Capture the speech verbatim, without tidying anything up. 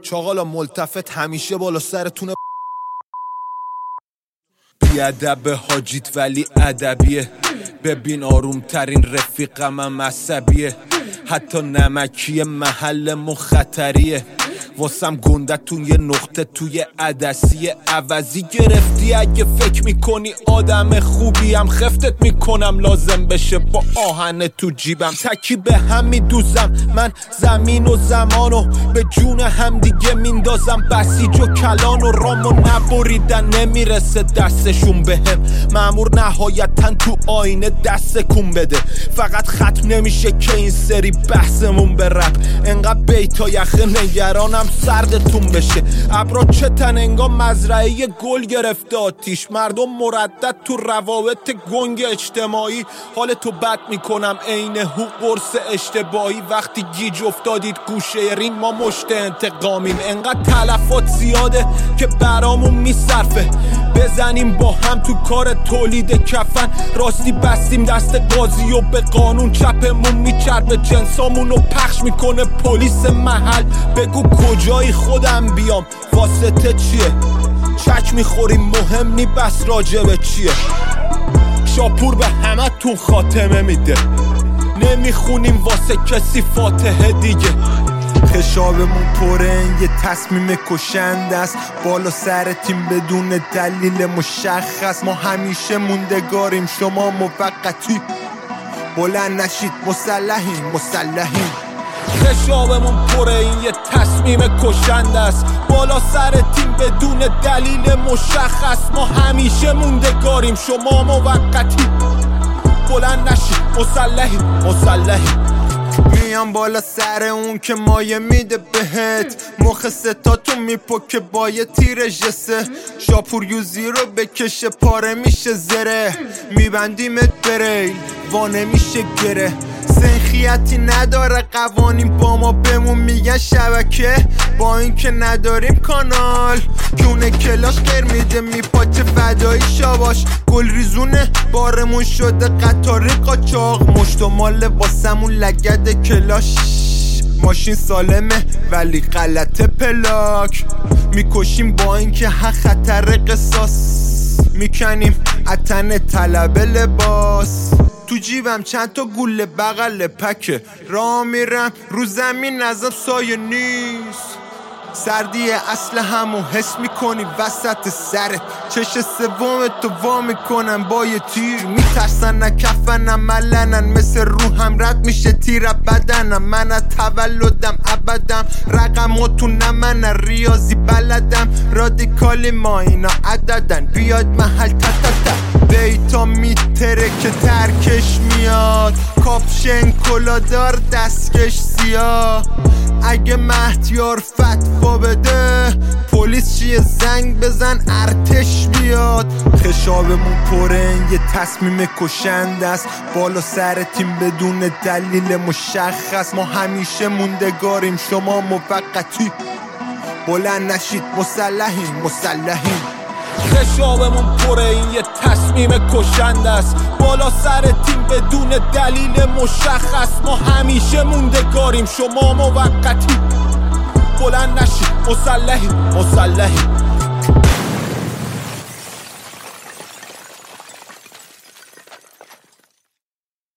چاقالا ملتفت همیشه بالا سرتونه. بیادب حاجیت ولی ادبیه، ببین آروم ترین رفیقم هم عصبیه، حتی نمکی محل خطریه، واسم گندتون یه نقطه توی عدسیه. عوضی گرفتی اگه فکر میکنی آدم خوبیم، خفتت میکنم لازم بشه با آهن تو جیبم. تکی به هم میدوزم من زمین و زمانو، به جون هم دیگه میندازم بسیج و کلان و رامو نبریدن نمیرسه دستشون بهم. مامور نهایتا تو آینه دست کن بده، فقط ختم نمیشه که این سری بحثمون به رپ. انقدر بیتا یخه نگرانم سردتون بشه. ابرا چتن انگار مزرعه گل گرفته آتیش، مردم مردد تو روابط گنگ اجتماعی. حال تو بد میکنم عین هو قرص اشتباهی. وقتی گیج افتادید گوشه رین ما مشت انتقامیم. انقدر تلفات زیاده که برامون میصرفه، بزنیم با هم تو کار تولید کفن. راستی بستیم دست قاضی و به قانون چپمون میچربه، جنسامونو پخش میکنه پلیس محل. بگو کجایی خودم بیام، واسطه چیه؟ چک میخوریم مهم نی بس راجبه چیه؟ شاپور به همه تون خاتمه میده، نمیخونیم واسه کسی فاتحه دیگه. خشابمون پره یه تصمیم کشنده است، بالا سر تیم بدون دلیل مشخص. ما همیشه موندگاریم شما موقتی، بلند نشید مسلحیم مسلحیم. خشابمون پره این یه تصمیم کشنده است، بالا سر تیم بدون دلیل مشخص. ما همیشه موندگاریم شما موقتی، بلند نشید مسلحیم مسلحیم. میام بالا سر اون که مایه میده بهت، مخ ستاتون میپکه با یه تیر جسه. شاپور یوزی رو بکشه پاره میشه زره، میبندیمت بریل وانه میشه گره. سنخیتی نداره قوانین با ما بمون میگن شبکه، با این که نداریم کانال. کونه کلاش غیر میده میپاچه فدایی شاباش، گل ریزونه بارمون شده قطاری قاچاق. مشت و مال واسمون لگد کلاش، ماشین سالمه ولی غلطه پلاک. میکشیم با این که ها خطر قصاص، میکنیم اتن طلب لباس. تو جیبم چند تا گوله بغل پکه، راه میرم رو زمین ازم سایه نیست. سردی اصل همو حس میکنی وسط سرت، چش سوم تو وا میکنن با یه تیر. میترسن نکفنم ملنن، مثل روحم رد میشه تیر بدنم. من از تولدم ابدم رقم و تو نمن ریاضی بلدم. رادیکالی ما اینا عددن، بیاد محل تتتت دیتا میتره که ترکش میاد. کاپشن کلادار دستکش سیاه، اگه مهدیار فتوا بده پلیس چیه زنگ بزن ارتش بیاد. خشابمون پره یه تصمیم کشنده است، بالا سر تیم بدون دلیل مشخص. ما همیشه موندگاریم شما موقتی، بلند نشید مسلحیم مسلحیم. خشابمون پره این یه تصمیم کشنده است، بالا سر تیم بدون دلیل مشخص. ما همیشه موندگاریم شما موقتی، بلند نشید مسلحیم مسلحیم.